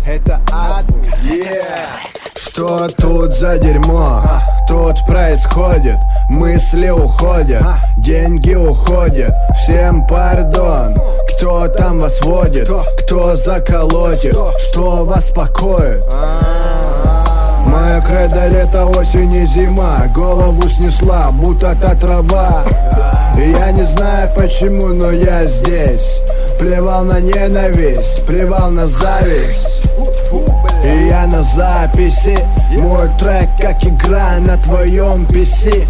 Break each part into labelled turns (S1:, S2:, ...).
S1: Это ад.
S2: Что тут за дерьмо? Тут происходит, мысли уходят, деньги уходят. Всем пардон, кто там вас водит, кто заколотит, что вас покоит. Моя кредо лето, осень и зима, голову снесла, будто та трава. И я не знаю почему, но я здесь. Плевал на ненависть, плевал на зависть. И я на записи, мой трек как игра на твоем PC.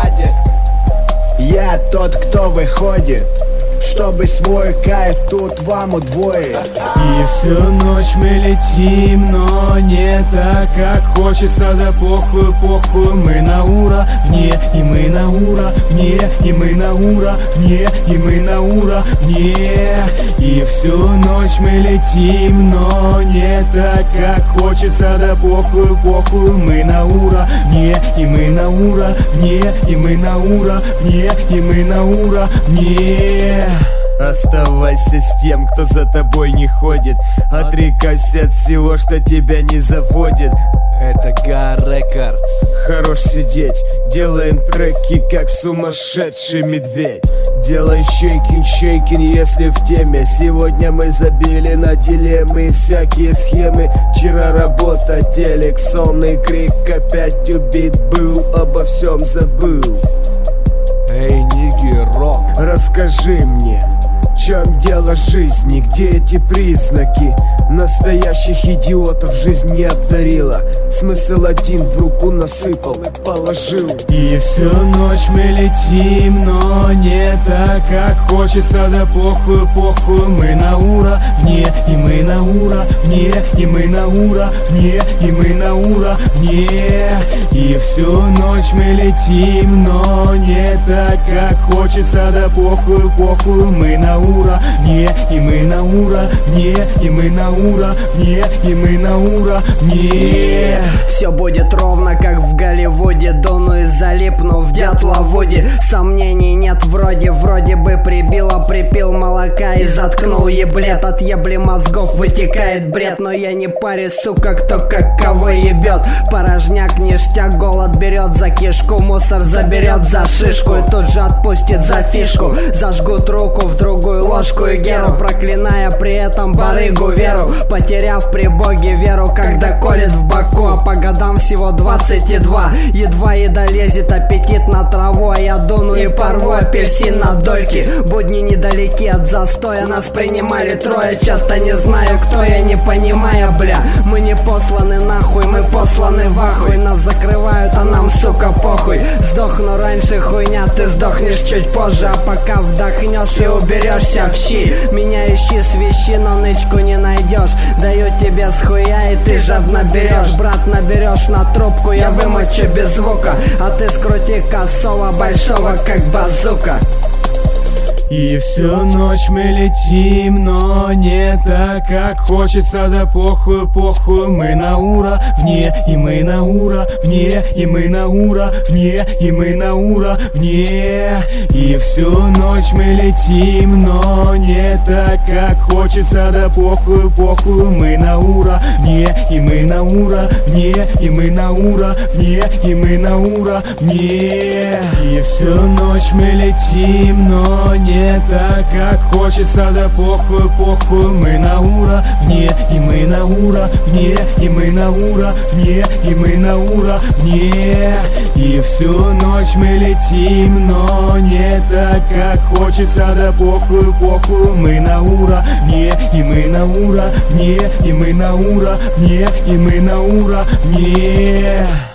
S2: Я тот, кто выходит, чтобы свой кайф тут вам удвоить.
S3: И всю ночь мы летим, но не так, как хочется. Да похуй, похуй, мы на уровне, и мы на уровне, и мы на уровне, и мы на уровне. И всю ночь мы летим, но не так, как хочется. Да похуй, похуй, мы на уровне, и мы на уровне, и мы на уровне, и мы на уровне. Оставайся с тем, кто за тобой не ходит. Отрекайся от всего, что тебя не заводит.
S1: Это Га Рекордс.
S3: Хорош сидеть, делаем треки, как сумасшедший медведь. Делай шейкин, шейкин, если в теме. Сегодня мы забили на дилеммы и всякие схемы. Вчера работа, телек, сонный крик. Опять убит был, обо всем забыл.
S1: Эй, нигеро,
S3: расскажи мне, в чем дело жизни, где эти признаки? Настоящих идиотов жизнь не обдарила. Смысл один в руку насыпал и положил. И всю ночь мы летим, но не так, как хочется. Да похуй, похуй, мы на уровне, и мы на уровне, и мы на уровне, и мы на уровне. И всю ночь мы летим, но не так, как хочется. Да похуй, похуй, мы на уровне, и мы на уровне, и мы на уровне, и мы на уровне.
S4: Все будет ровно, как в Голливуде. Дуну и залипну в дятловоде. Сомнений нет, вроде бы прибило. Припил молока и заткнул еблет. От ебли мозгов вытекает бред. Но я не парюсь, сука, кто как кого ебет. Порожняк, ништяк, голод берет за кишку. Мусор заберет за шишку и тут же отпустит за фишку. Зажгут руку в другую ложку и геру, проклиная при этом барыгу веру. Потеряв при боге веру, когда колет в боку. А по годам всего 22. Едва еда лезет, аппетит на траву. А я дуну и порву апельсин на дольки. Будни недалеки от застоя, нас принимали трое. Часто не знаю, кто я, не понимая, бля. Мы не посланы нахуй, мы посланы в ахуй. Нас закрывают, а нам, сука, похуй. Сдохну раньше, хуйня, ты сдохнешь чуть позже. А пока вдохнешь и уберешься в щи. Меня ищи, свищи, но нычку не найдешь. Даю тебе с хуя, и ты жадно берешь. Брат, наберешь на трубку, я вымочу без звука. А ты скрути косого большого, как базука.
S3: И всю ночь мы летим, но не так, как хочется. Да похуй, похуй, мы на уровне, и мы на уровне, и мы на уровне, и мы на уровне. И всю ночь мы летим, но не так, как хочется. Да похуй, похуй, мы на уровне, и мы на уровне, и мы на уровне, и мы на уровне. И всю ночь мы летим, но не так, как хочется. Да похуй, похуй, мы на уровне, и мы на уровне, и мы на уровне, и мы на уровне. И всю ночь мы летим, но не так, как хочется. Да похуй, похуй, мы на уровне, и мы на уровне, и мы на уровне, и мы на уровне.